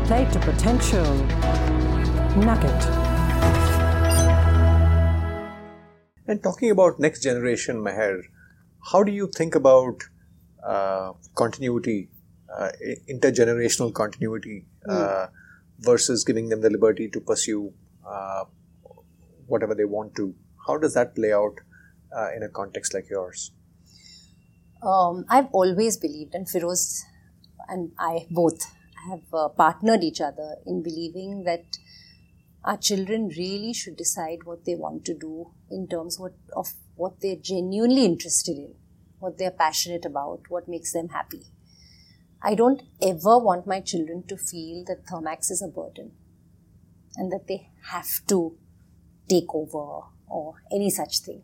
Play to Potential Nugget. And talking about next generation, Meher, how do you think about continuity, intergenerational continuity, versus giving them the liberty to pursue whatever they want to? How does that play out in a context like yours? I've always believed, and Feroz and I both have partnered each other in believing that our children really should decide what they want to do in terms of what they're genuinely interested in, what they're passionate about, what makes them happy. I don't ever want my children to feel that Thermax is a burden and that they have to take over or any such thing.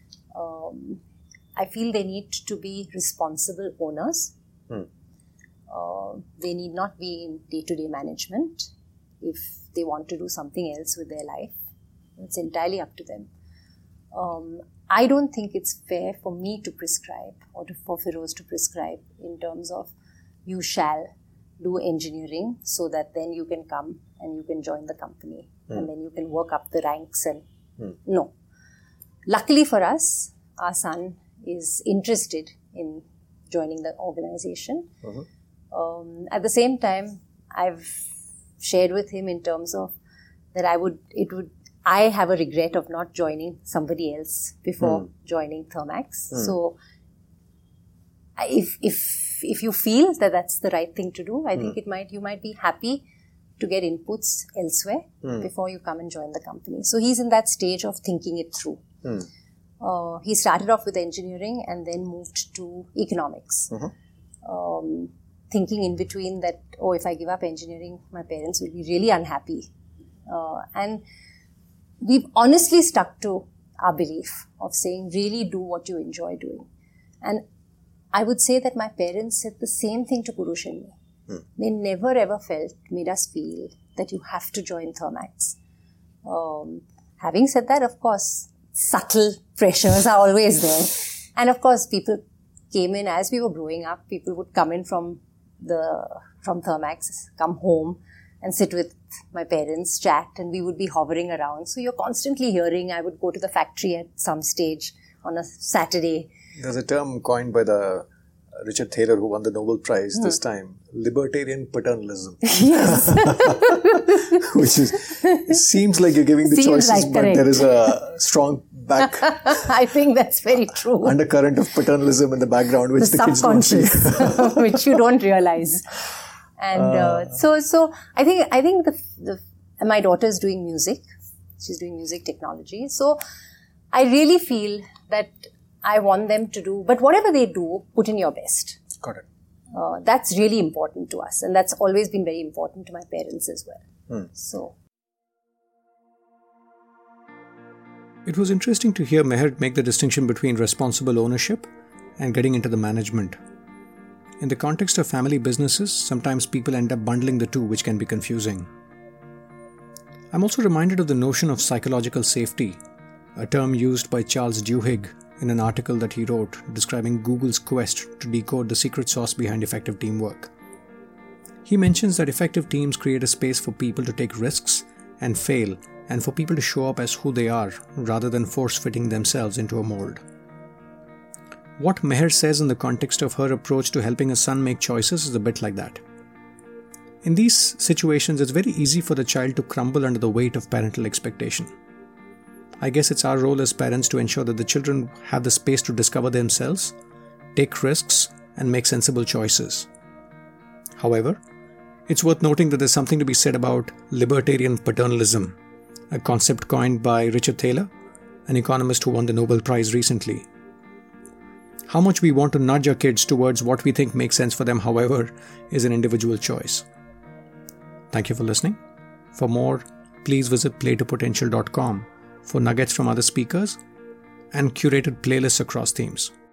I feel they need to be responsible owners. They need not be in day-to-day management. If they want to do something else with their life, it's entirely up to them. I don't think it's fair for me to prescribe or for Feroz to prescribe in terms of you shall do engineering so that then you can come and you can join the company and then you can work up the ranks and no. Luckily for us, our son is interested in joining the organization. At the same time, I've shared with him in terms of that I have a regret of not joining somebody else before joining Thermax. So if you feel that that's the right thing to do, I think you might be happy to get inputs elsewhere before you come and join the company. So he's in that stage of thinking it through. He started off with engineering and then moved to economics. Thinking in between that, if I give up engineering, my parents will be really unhappy. And we've honestly stuck to our belief of saying, really do what you enjoy doing. And I would say that my parents said the same thing to Purush and me. They never ever made us feel that you have to join Thermax. Having said that, of course, subtle pressures are always there. And of course, people came in as we were growing up. People would come in from Thermax, come home and sit with my parents, chat, and we would be hovering around. So you're constantly hearing. I would go to the factory at some stage on a Saturday. There's a term coined by the Richard Thaler, who won the Nobel Prize this time, libertarian paternalism. Yes. Which seems like you're giving the choices, but there is a strong back. I think that's very true. Undercurrent of paternalism in the background, which the kids don't see. Which you don't realize. And so I think my daughter is doing music. She's doing music technology. So I really feel that I want them to do, but whatever they do, put in your best. Got it. That's really important to us, and that's always been very important to my parents as well. So, it was interesting to hear Meher make the distinction between responsible ownership and getting into the management. In the context of family businesses, sometimes people end up bundling the two, which can be confusing. I'm also reminded of the notion of psychological safety, a term used by Charles Duhigg in an article that he wrote describing Google's quest to decode the secret sauce behind effective teamwork. He mentions that effective teams create a space for people to take risks and fail, and for people to show up as who they are rather than force-fitting themselves into a mold. What Meher says in the context of her approach to helping a son make choices is a bit like that. In these situations, it's very easy for the child to crumble under the weight of parental expectation. I guess it's our role as parents to ensure that the children have the space to discover themselves, take risks, and make sensible choices. However, it's worth noting that there's something to be said about libertarian paternalism, a concept coined by Richard Thaler, an economist who won the Nobel Prize recently. How much we want to nudge our kids towards what we think makes sense for them, however, is an individual choice. Thank you for listening. For more, please visit playtopotential.com for nuggets from other speakers and curated playlists across themes.